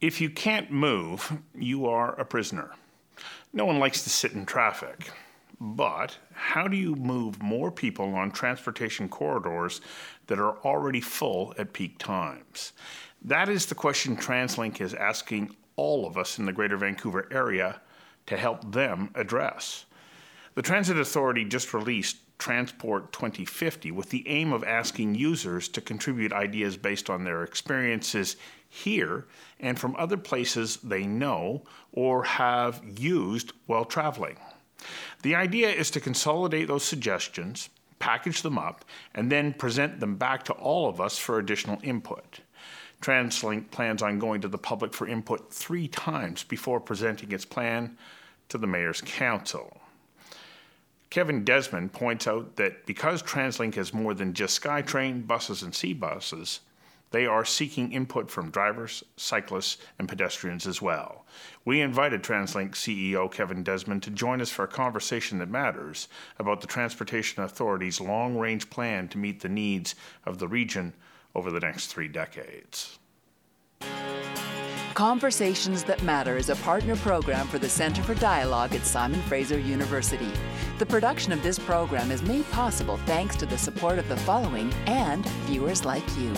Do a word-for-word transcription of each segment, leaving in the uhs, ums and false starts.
If you can't move, you are a prisoner. No one likes to sit in traffic. But how do you move more people on transportation corridors that are already full at peak times? That is the question TransLink is asking all of us in the Greater Vancouver area to help them address. The Transit Authority just released Transport twenty fifty with the aim of asking users to contribute ideas based on their experiences here and from other places they know or have used while traveling. The idea is to consolidate those suggestions, package them up, and then present them back to all of us for additional input. TransLink plans on going to the public for input three times before presenting its plan to the Mayor's Council. Kevin Desmond points out that because TransLink has more than just SkyTrain, buses, and C-buses, they are seeking input from drivers, cyclists, and pedestrians as well. We invited TransLink C E O Kevin Desmond to join us for a conversation that matters about the Transportation Authority's long-range plan to meet the needs of the region over the next three decades. Conversations That Matter is a partner program for the Centre for Dialogue at Simon Fraser University. The production of this program is made possible thanks to the support of the following and viewers like you.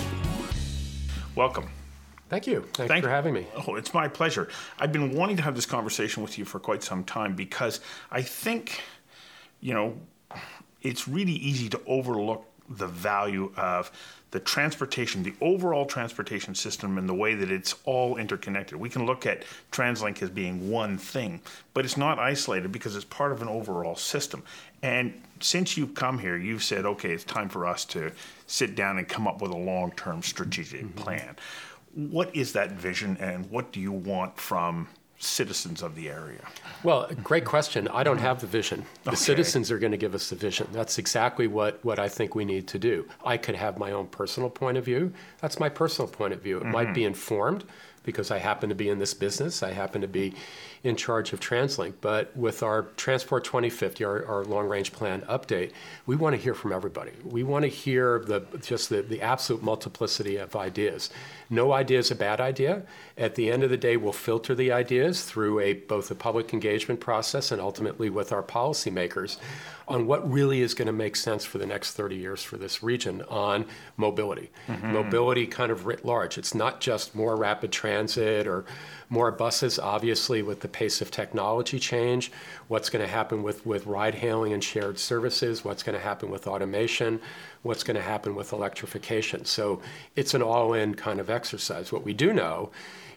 Welcome. Thank you. Thanks Thank for having me. Oh, it's my pleasure. I've been wanting to have this conversation with you for quite some time because I think, you know, it's really easy to overlook the value of the transportation, the overall transportation system and the way that it's all interconnected. We can look at TransLink as being one thing, but it's not isolated because it's part of an overall system. And since you've come here, you've said, okay, it's time for us to sit down and come up with a long-term strategic mm-hmm. plan. What is that vision and what do you want from citizens of the area? Well, great question. I don't have the vision. The Okay. citizens are going to give us the vision. That's exactly what, what I think we need to do. I could have my own personal point of view. That's my personal point of view. It mm-hmm. might be informed because I happen to be in this business. I happen to be in charge of TransLink. But with our Transport twenty fifty, our, our long-range plan update, we want to hear from everybody. We want to hear the just the, the absolute multiplicity of ideas. No idea is a bad idea. At the end of the day, we'll filter the ideas through a both a public engagement process and ultimately with our policymakers on what really is going to make sense for the next thirty years for this region on mobility. Mm-hmm. Mobility kind of writ large. It's not just more rapid transit or more buses, obviously, with the pace of technology change, what's going to happen with, with ride-hailing and shared services, what's going to happen with automation, what's going to happen with electrification. So it's an all-in kind of exercise. What we do know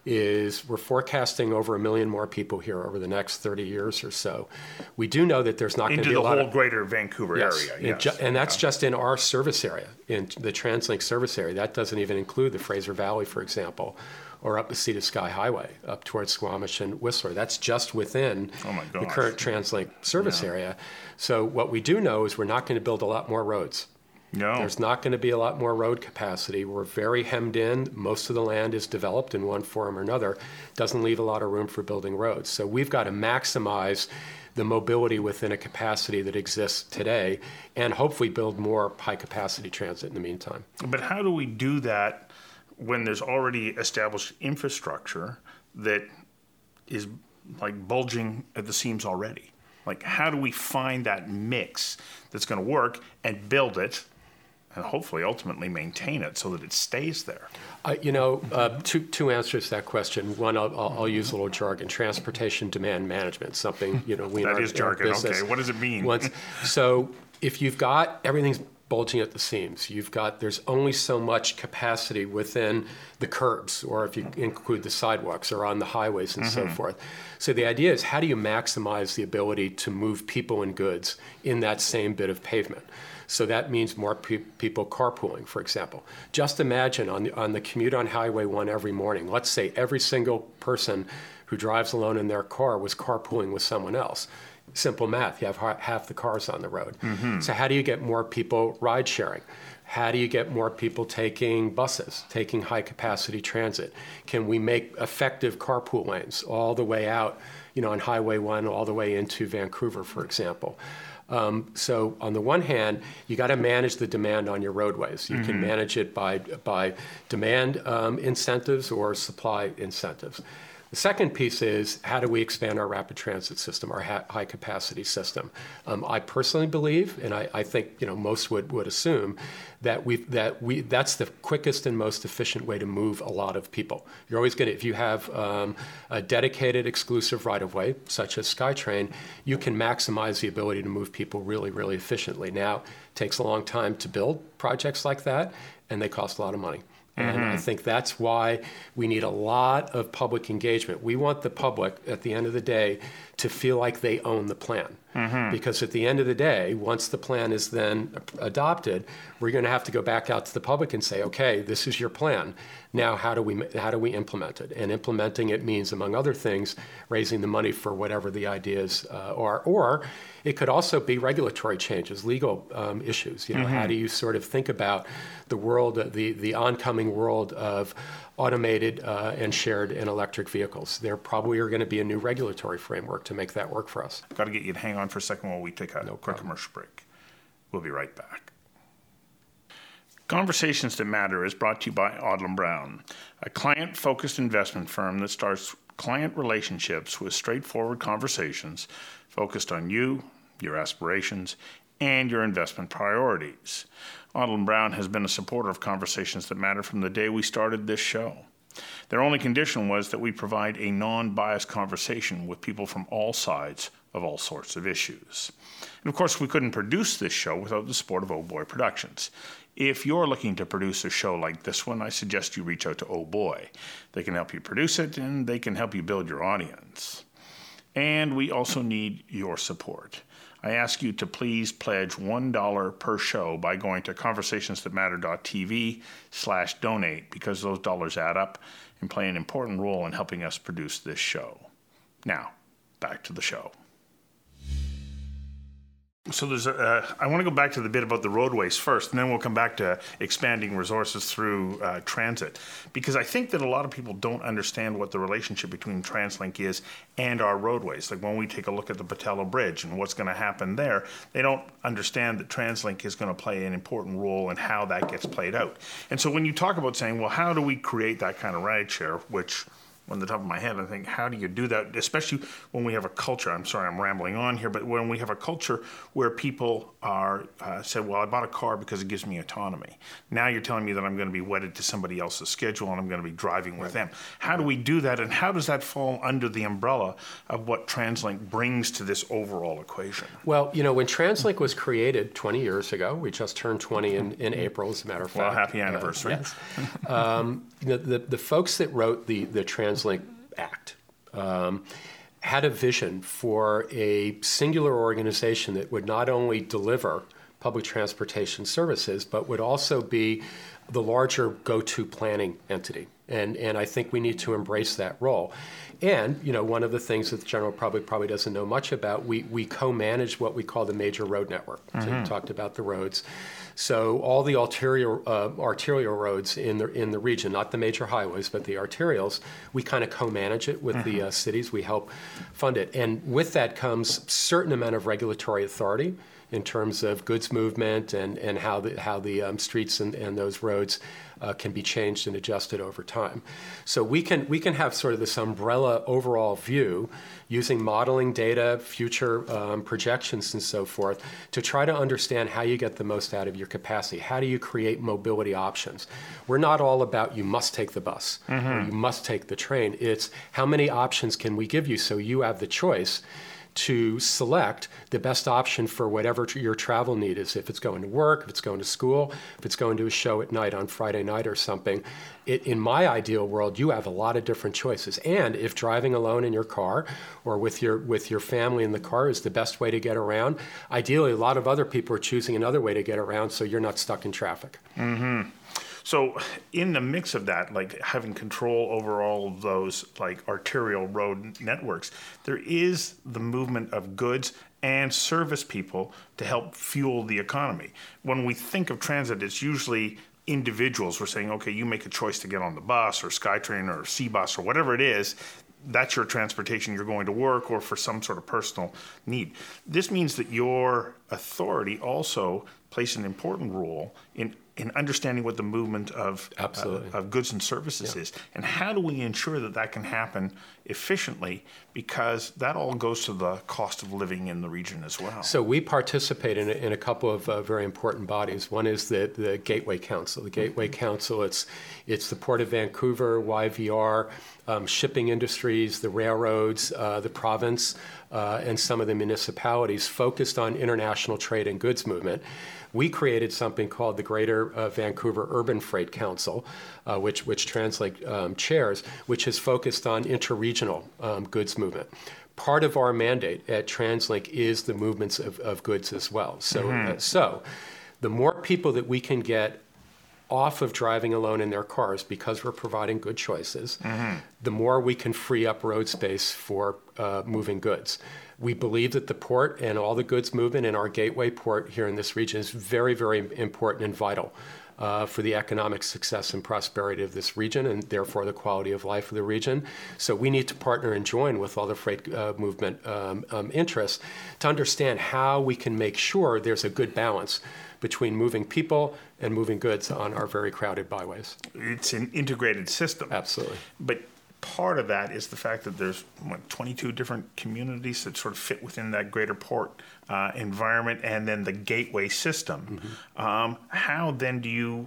is we're forecasting over a million more people here over the next thirty years or so. We do know that there's not going to be a lot of... Into the whole greater Vancouver yes, area. And, yes. ju- and that's yeah. just in our service area, in the TransLink service area. That doesn't even include the Fraser Valley, for example, or up the Sea to Sky Highway, up towards Squamish and Whistler. That's just within oh my the current TransLink service yeah. area. So what we do know is we're not going to build a lot more roads. No. There's not going to be a lot more road capacity. We're very hemmed in. Most of the land is developed in one form or another. Doesn't leave a lot of room for building roads. So we've got to maximize the mobility within a capacity that exists today and hopefully build more high-capacity transit in the meantime. But how do we do that when there's already established infrastructure that is like bulging at the seams already? Like, how do we find that mix that's going to work and build it and hopefully ultimately maintain it so that it stays there? Uh, you know, uh, two two answers to that question. One, I'll, I'll, I'll use a little jargon: transportation demand management. Something you know we that in our, is jargon. In our business, okay, what does it mean? Once, so if you've got everything's bulging at the seams, you've got there's only so much capacity within the curbs, or if you include the sidewalks or on the highways and mm-hmm. so forth. So the idea is, how do you maximize the ability to move people and goods in that same bit of pavement? So that means more pe- people carpooling, for example. Just imagine on the, on the commute on Highway one every morning, let's say every single person who drives alone in their car was carpooling with someone else. Simple math, you have ha- half the cars on the road. Mm-hmm. So how do you get more people ride sharing? How do you get more people taking buses, taking high capacity transit? Can we make effective carpool lanes all the way out, you know, on Highway one all the way into Vancouver, for example? Um, so on the one hand, you got to manage the demand on your roadways. You mm-hmm. can manage it by, by demand um, incentives or supply incentives. The second piece is, how do we expand our rapid transit system, our ha- high-capacity system? Um, I personally believe, and I, I think you know most would, would assume, that we that we that's the quickest and most efficient way to move a lot of people. You're always going to, if you have um, a dedicated, exclusive right-of-way, such as SkyTrain, you can maximize the ability to move people really, really efficiently. Now, it takes a long time to build projects like that, and they cost a lot of money. And mm-hmm. I think that's why we need a lot of public engagement. We want the public, at the end of the day, to feel like they own the plan. Mm-hmm. Because at the end of the day, once the plan is then adopted, we're going to have to go back out to the public and say, okay, this is your plan. Now, how do we how do we implement it? And implementing it means, among other things, raising the money for whatever the ideas uh, are. Or it could also be regulatory changes, legal um, issues. You know, mm-hmm. how do you sort of think about the world, the the oncoming world of automated uh, and shared and electric vehicles? There probably are going to be a new regulatory framework to make that work for us. Got to get you to hang on for a second while we take a no quick commercial break. We'll be right back. Conversations That Matter is brought to you by Odlum Brown, a client-focused investment firm that starts client relationships with straightforward conversations focused on you, your aspirations, and your investment priorities. Odlum Brown has been a supporter of Conversations That Matter from the day we started this show. Their only condition was that we provide a non-biased conversation with people from all sides of all sorts of issues. And of course, we couldn't produce this show without the support of Oh Boy Productions. If you're looking to produce a show like this one, I suggest you reach out to Oh Boy. They can help you produce it, and they can help you build your audience. And we also need your support. I ask you to please pledge one dollar per show by going to conversationsthatmatter.tv slash donate, because those dollars add up and play an important role in helping us produce this show. Now, back to the show. So there's a, uh, I want to go back to the bit about the roadways first, and then we'll come back to expanding resources through uh, transit, because I think that a lot of people don't understand what the relationship between TransLink is and our roadways. Like when we take a look at the Patello Bridge and what's going to happen there, they don't understand that TransLink is going to play an important role in how that gets played out. And so when you talk about saying, well, how do we create that kind of ride share, which on the top of my head, I think, how do you do that? Especially when we have a culture, I'm sorry, I'm rambling on here, but when we have a culture where people are uh, said, well, I bought a car because it gives me autonomy. Now you're telling me that I'm going to be wedded to somebody else's schedule and I'm going to be driving with them. How do we do that? And how does that fall under the umbrella of what TransLink brings to this overall equation? Well, you know, when TransLink was created twenty years ago, we just turned twenty in, in April, as a matter of fact. Well, happy anniversary. Uh, yes. um, the, the, the folks that wrote the, the TransLink Act um, had a vision for a singular organization that would not only deliver public transportation services, but would also be the larger go-to planning entity. And and I think we need to embrace that role. And, you know, one of the things that the general public probably doesn't know much about, we, we co-manage what we call the major road network. Mm-hmm. So you talked about the roads. So all the arterial uh, arterial roads in the in the region, not the major highways, but the arterials, we kind of co-manage it with mm-hmm. the uh, cities. We help fund it. And with that comes a certain amount of regulatory authority in terms of goods movement and, and how the how the um, streets and, and those roads uh, can be changed and adjusted over time. So we can we can have sort of this umbrella overall view using modeling data, future um, projections and so forth to try to understand how you get the most out of your capacity. How do you create mobility options? We're not all about you must take the bus mm-hmm. or you must take the train. It's how many options can we give you so you have the choice to select the best option for whatever t- your travel need is. If it's going to work, if it's going to school, if it's going to a show at night on Friday night or something. It, in my ideal world, you have a lot of different choices. And if driving alone in your car or with your with your family in the car is the best way to get around, ideally a lot of other people are choosing another way to get around so you're not stuck in traffic. Mm-hmm. So in the mix of that, like having control over all of those like arterial road networks, there is the movement of goods and service people to help fuel the economy. When we think of transit, it's usually individuals. We're saying, okay, you make a choice to get on the bus or SkyTrain or C-Bus or whatever it is. that's your transportation. You're going to work or for some sort of personal need. This means that your authority also plays an important role in in understanding what the movement of Absolutely. Uh, of goods and services Yeah. is, and how do we ensure that that can happen efficiently, because that all goes to the cost of living in the region as well. So we participate in a, in a couple of uh, very important bodies. One is the, the Gateway Council. The Gateway Council, it's it's the Port of Vancouver, Y V R, um, shipping industries, the railroads, uh, the province, uh, and some of the municipalities focused on international trade and goods movement. We created something called the Greater uh, Vancouver Urban Freight Council, uh, which which translate um, chairs, which is focused on interregional um, goods movement. Part of our mandate at TransLink is the movements of, of goods as well. So, mm-hmm. uh, so the more people that we can get off of driving alone in their cars because we're providing good choices, mm-hmm. the more we can free up road space for uh, moving goods. We believe that the port and all the goods movement in our gateway port here in this region is very, very important and vital uh, for the economic success and prosperity of this region, and therefore the quality of life of the region. So we need to partner and join with all the freight uh, movement um, um, interests to understand how we can make sure there's a good balance between moving people and moving goods on our very crowded byways. It's an integrated system. Absolutely. But part of that is the fact that there's what, twenty-two different communities that sort of fit within that greater port uh, environment, and then the gateway system. Mm-hmm. Um, how then do you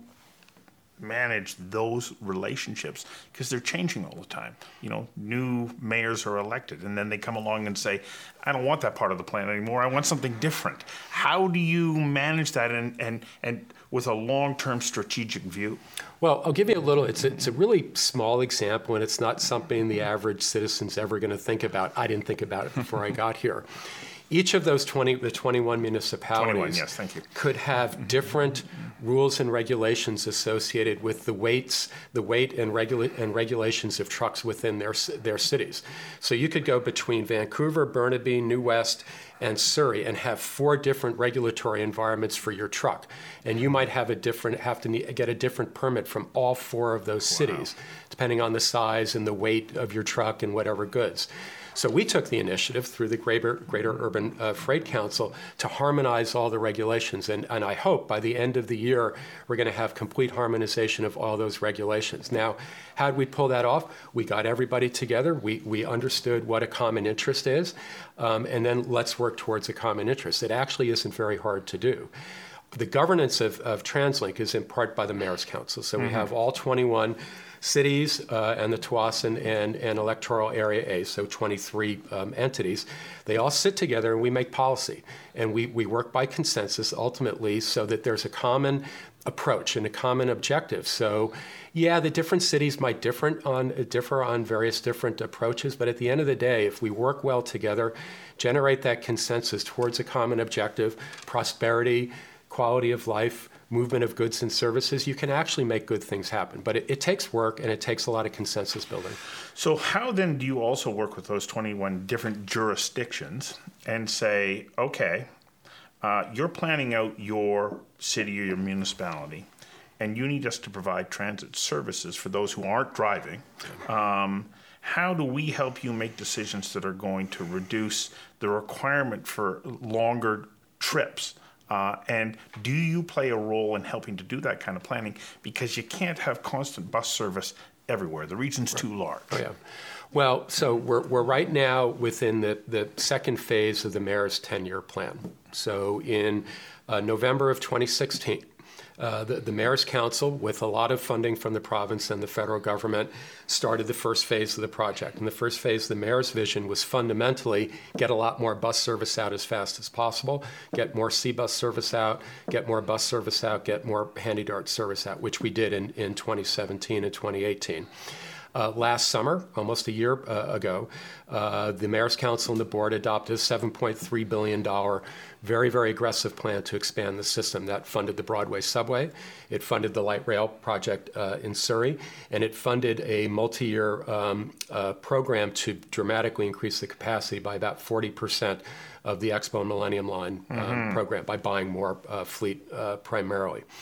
manage those relationships? Because they're changing all the time. You know, new mayors are elected, and then they come along and say, I don't want that part of the plan anymore. I want something different. How do you manage that and and, and with a long-term strategic view? Well, I'll give you a little, it's a, it's a really small example, and it's not something the average citizen's ever going to think about. I didn't think about it before I got here. Each of those twenty, the twenty-one municipalities twenty-one, yes, thank you. could have different rules and regulations associated with the weights, the weight and, regula- and regulations of trucks within their their cities. So you could go between Vancouver, Burnaby, New West, and Surrey and have four different regulatory environments for your truck. And you might have a different, have to need, get a different permit from all four of those wow. cities, depending on the size and the weight of your truck and whatever goods. So we took the initiative through the Greater, Greater Urban uh, Freight Council to harmonize all the regulations. And, and I hope by the end of the year, we're going to have complete harmonization of all those regulations. Now, how did we pull that off? We got everybody together. We, we understood what a common interest is. Um, and then let's work towards a common interest. It actually isn't very hard to do. The governance of, of TransLink is in part by the Mayor's Council. So mm-hmm. we have all twenty-one cities uh, and the Tsawwassen and, and electoral area A, so twenty-three um, entities. They all sit together and we make policy. And we, we work by consensus ultimately so that there's a common approach and a common objective. So yeah, the different cities might different on, differ on various different approaches, but at the end of the day, if we work well together, generate that consensus towards a common objective, prosperity, quality of life, movement of goods and services, you can actually make good things happen. But it, it takes work and it takes a lot of consensus building. So how then do you also work with those twenty-one different jurisdictions and say, okay, uh, you're planning out your city or your municipality, and you need us to provide transit services for those who aren't driving. Um, how do we help you make decisions that are going to reduce the requirement for longer trips? Uh, and do you play a role in helping to do that kind of planning? Because you can't have constant bus service everywhere. The region's right. too large. Oh, yeah. Well, so we're, we're right now within the, the second phase of the mayor's ten-year plan. So in uh, November of twenty sixteen, Uh, the, the Mayor's Council, with a lot of funding from the province and the federal government, started the first phase of the project. And the first phase of the Mayor's vision was fundamentally get a lot more bus service out as fast as possible, get more C-bus service out, get more bus service out, get more Handy-Dart service out, which we did in, in twenty seventeen and twenty eighteen. Uh, last summer, almost a year uh, ago, uh, the Mayor's Council and the board adopted a seven point three billion dollars very, very aggressive plan to expand the system. That funded the Broadway subway, it funded the light rail project uh, in Surrey, and it funded a multi-year um, uh, program to dramatically increase the capacity by about forty percent of the Expo Millennium Line um, mm-hmm. program by buying more uh, fleet uh, primarily.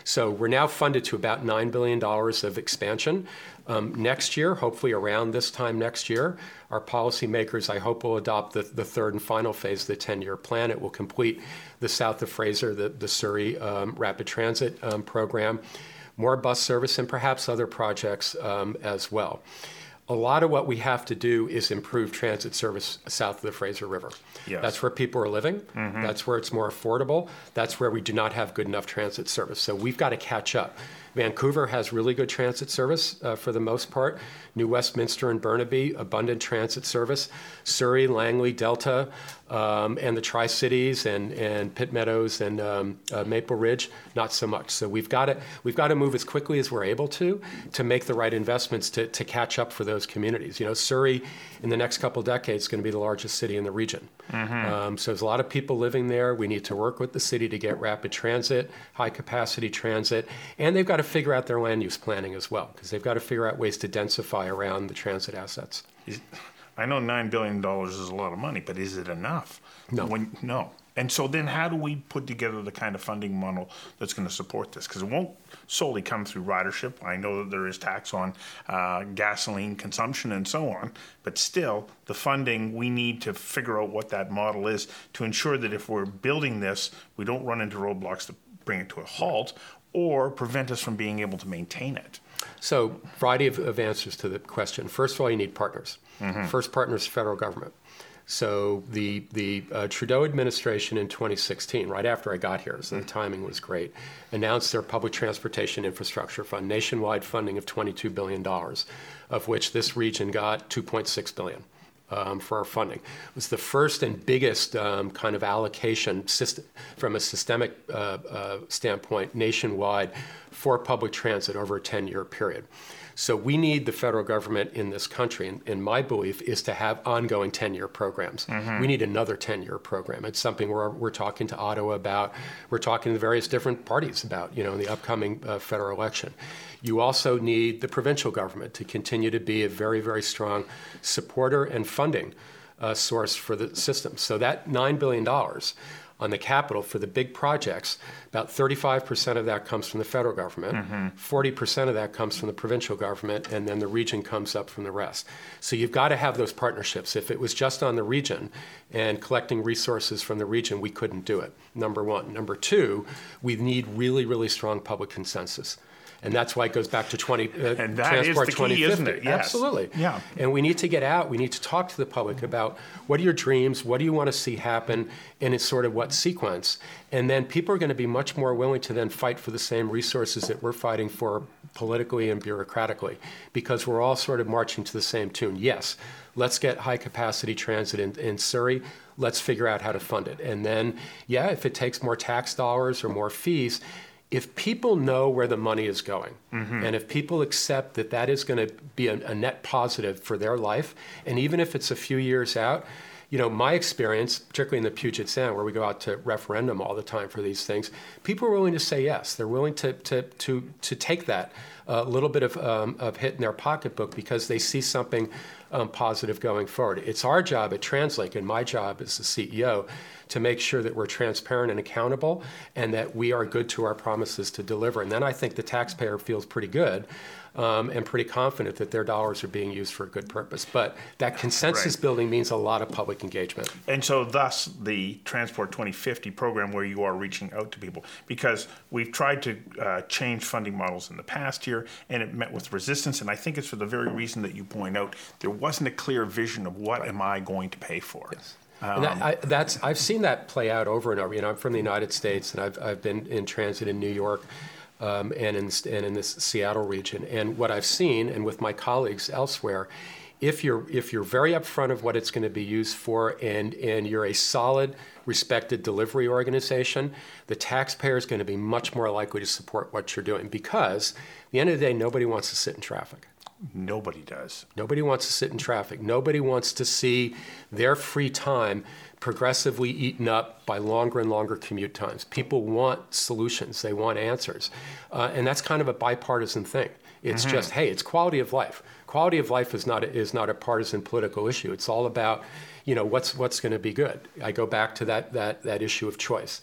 So we're now funded to about nine billion dollars of expansion. Um, next year, hopefully around this time next year, our policymakers, I hope, will adopt the, the third and final phase of the ten-year plan. It will complete the south of Fraser, the, the Surrey um, rapid transit um, program, more bus service, and perhaps other projects um, as well. A lot of what we have to do is improve transit service south of the Fraser River. Yes. That's where people are living. Mm-hmm. That's where it's more affordable. That's where we do not have good enough transit service. So we've got to catch up. Vancouver has really good transit service uh, for the most part. New Westminster and Burnaby, abundant transit service. Surrey, Langley, Delta, um, and the Tri-Cities and, and Pitt Meadows and um, uh, Maple Ridge, not so much. So we've got to we've got to move as quickly as we're able to to make the right investments to, to catch up for those communities. You know, Surrey in the next couple decades is going to be the largest city in the region. Mm-hmm. Um, so there's a lot of people living there. We need to work with the city to get rapid transit, high capacity transit, and they've got to figure out their land use planning as well, because they've got to figure out ways to densify around the transit assets. Is, I know nine billion dollars is a lot of money, but is it enough? No. When, no. And so then how do we put together the kind of funding model that's going to support this? Because it won't solely come through ridership. I know that there is tax on uh, gasoline consumption and so on, but still the funding, we need to figure out what that model is to ensure that if we're building this, we don't run into roadblocks to bring it to a halt or prevent us from being able to maintain it. So, variety of, of answers to the question. First of all, you need partners. Mm-hmm. First partner is the federal government. So the the uh, Trudeau administration in twenty sixteen, right after I got here, so the timing was great, announced their Public Transportation Infrastructure Fund, nationwide funding of twenty-two billion dollars, of which this region got two point six billion dollars. Um, for our funding. It was the first and biggest um, kind of allocation system, from a systemic uh, uh, standpoint nationwide for public transit over a ten-year period. So we need the federal government in this country, and, and my belief is to have ongoing ten-year programs. Mm-hmm. We need another ten-year program. It's something we're, we're talking to Ottawa about. We're talking to various different parties about, you know, in the upcoming uh, federal election. You also need the provincial government to continue to be a very, very strong supporter and funding uh, source for the system. So that nine billion dollars on the capital for the big projects, about thirty-five percent of that comes from the federal government, mm-hmm. forty percent of that comes from the provincial government, and then the region comes up from the rest. So you've got to have those partnerships. If it was just on the region and collecting resources from the region, we couldn't do it, number one. Number two, we need really, really strong public consensus. And that's why it goes back to twenty uh, and that Transport is the key, isn't it? Yes. Absolutely. Yeah. And we need to get out. We need to talk to the public about what are your dreams, what do you want to see happen, and it's sort of what sequence. And then people are going to be much more willing to then fight for the same resources that we're fighting for politically and bureaucratically, because we're all sort of marching to the same tune. Yes, let's get high capacity transit in, in Surrey. Let's figure out how to fund it. And then, yeah, if it takes more tax dollars or more fees, if people know where the money is going, mm-hmm. and if people accept that that is going to be a, a net positive for their life, and even if it's a few years out, you know, my experience, particularly in the Puget Sound, where we go out to referendum all the time for these things, people are willing to say yes. They're willing to to to to take that uh, little bit of um, of hit in their pocketbook because they see something um, positive going forward. It's our job at TransLink, and my job as the C E O, to make sure that we're transparent and accountable and that we are good to our promises to deliver. And then I think the taxpayer feels pretty good um, and pretty confident that their dollars are being used for a good purpose. But that consensus right. building means a lot of public engagement. And so thus the Transport twenty fifty program, where you are reaching out to people, because we've tried to uh, change funding models in the past year and it met with resistance. And I think it's for the very reason that you point out, there wasn't a clear vision of what right. am I going to pay for. Yes. And that, I, that's I've seen that play out over and over. You know, I'm from the United States, and I've I've been in transit in New York, um, and in and in this Seattle region. And what I've seen, and with my colleagues elsewhere, if you're if you're very upfront of what it's going to be used for, and and you're a solid, respected delivery organization, the taxpayer is going to be much more likely to support what you're doing, because at the end of the day, nobody wants to sit in traffic. Nobody does. Nobody wants to sit in traffic. Nobody wants to see their free time progressively eaten up by longer and longer commute times. People want solutions. They want answers. Uh, and that's kind of a bipartisan thing. It's mm-hmm. just, hey, it's quality of life. Quality of life is not a, is not a partisan political issue. It's all about, you know, what's what's going to be good. I go back to that that that issue of choice.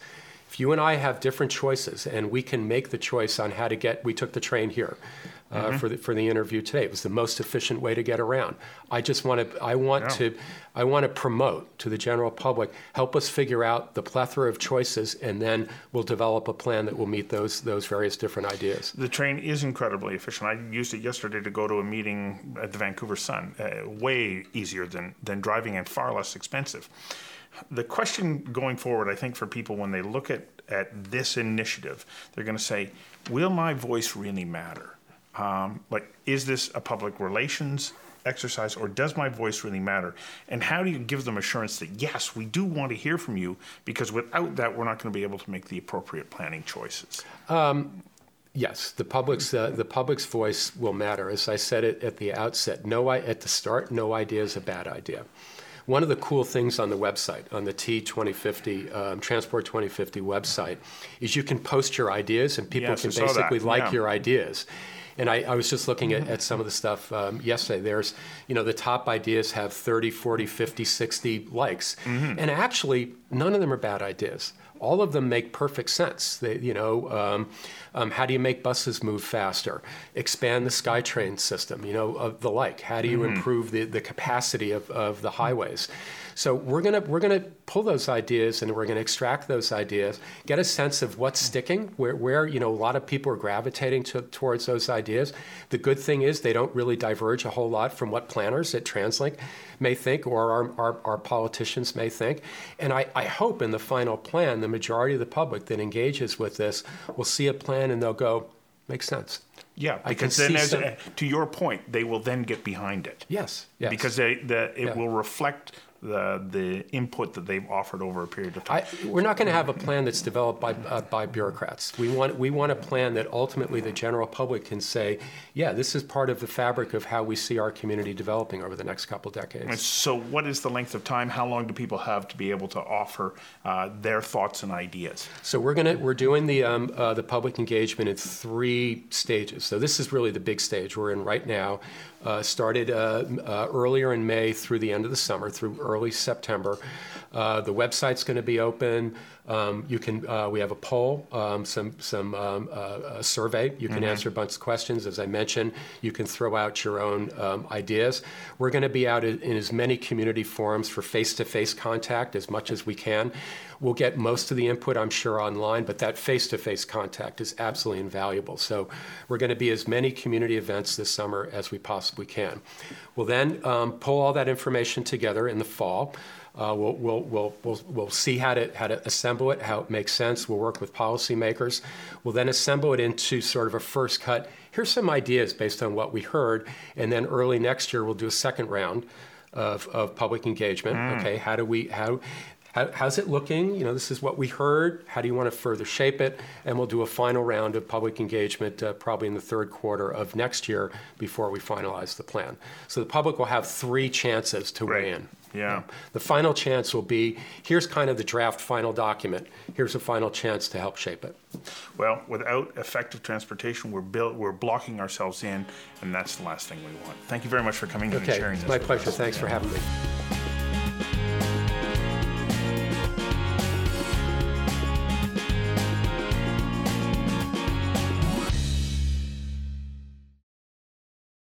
If you and I have different choices and we can make the choice on how to get, we took the train here uh, mm-hmm. for the for the interview today. It was the most efficient way to get around. I just want to, I want yeah. to, I want to promote to the general public, help us figure out the plethora of choices, and then we'll develop a plan that will meet those those various different ideas. The train is incredibly efficient. I used it yesterday to go to a meeting at the Vancouver Sun. Uh, way easier than than driving and far less expensive. The question going forward, I think, for people when they look at, at this initiative, they're going to say, will my voice really matter? Um, like, is this a public relations exercise, or does my voice really matter? And how do you give them assurance that, yes, we do want to hear from you, because without that, we're not going to be able to make the appropriate planning choices? Um, yes, the public's uh, the public's voice will matter. As I said it at the outset, no, I, at the start, no idea is a bad idea. One of the cool things on the website, on the T twenty fifty, um, Transport twenty fifty website, is you can post your ideas and people yes, can I basically like yeah. your ideas. And I, I was just looking at, at some of the stuff um, yesterday. There's, you know, the top ideas have thirty, forty, fifty, sixty likes. Mm-hmm. And actually, none of them are bad ideas. All of them make perfect sense. They, you know, um, um, how do you make buses move faster? Expand the SkyTrain system, you know, of the like. How do you mm-hmm. improve the, the capacity of, of the highways? So we're gonna we're gonna pull those ideas and we're gonna extract those ideas, get a sense of what's sticking, where where you know a lot of people are gravitating to, towards those ideas. The good thing is they don't really diverge a whole lot from what planners at TransLink may think, or our, our, our politicians may think. And I, I hope in the final plan, the majority of the public that engages with this will see a plan and they'll go, makes sense. Yeah, because then, as, some... to your point, they will then get behind it. Yes, yes. Because they, the, it yeah. will reflect the the input that they've offered over a period of time. I, we're not going to have a plan that's developed by uh, by bureaucrats. We want we want a plan that ultimately the general public can say, yeah, this is part of the fabric of how we see our community developing over the next couple decades. And so what is the length of time? How long do people have to be able to offer uh, their thoughts and ideas? So we're gonna we're doing the um, uh, the public engagement in three stages. So this is really the big stage we're in right now. Uh, started uh, uh, earlier in May through the end of the summer, through early September. Uh, the website's going to be open. Um, you can. Uh, we have a poll, um, some some um, uh, a survey. You can mm-hmm. answer a bunch of questions. As I mentioned, you can throw out your own um, ideas. We're going to be out in, in as many community forums for face-to-face contact as much as we can. We'll get most of the input, I'm sure, online, but that face-to-face contact is absolutely invaluable. So we're going to be as many community events this summer as we possibly can. We'll then um, pull all that information together in the fall. Uh, we'll, we'll, we'll, we'll, we'll see how to, how to assemble it, how it makes sense. We'll work with policymakers. We'll then assemble it into sort of a first cut. Here's some ideas based on what we heard. And then early next year, we'll do a second round of, of public engagement. Mm. Okay, how do we, how, how, how's it looking? You know, this is what we heard. How do you want to further shape it? And we'll do a final round of public engagement uh, probably in the third quarter of next year before we finalize the plan. So the public will have three chances to Great. weigh in. Yeah. The final chance will be, here's kind of the draft final document. Here's a final chance to help shape it. Well, without effective transportation, we're built, we're blocking ourselves in, and that's the last thing we want. Thank you very much for coming in okay. and sharing this. My with pleasure. us. Thanks yeah. for having me.